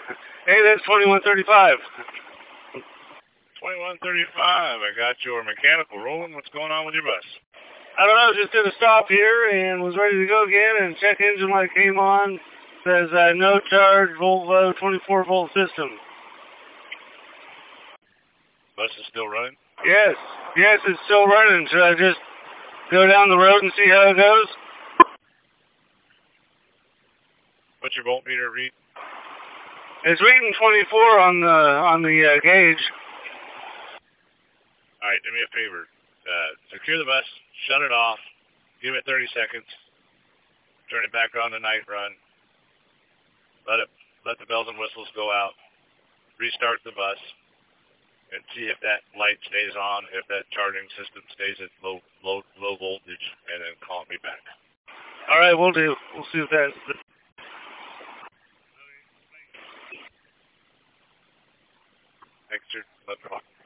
Hey, that's 2135. 2135, I got your mechanical rolling. What's going on with your bus? I don't know, just did a stop here and was ready to go again, and check engine light came on. Says no charge, Volvo 24-volt system. Bus is still running? Yes, it's still running. Should I just go down the road and see how it goes? What's your voltmeter read? It's reading 24 on the gauge. All right, do me a favor. Secure the bus, shut it off, give it 30 seconds, turn it back on the night run, let the bells and whistles go out, restart the bus, and see if that light stays on, if that charging system stays at low voltage, and then call me back. All right, we'll do. We'll see if that. Thanks, sir. Let's rock.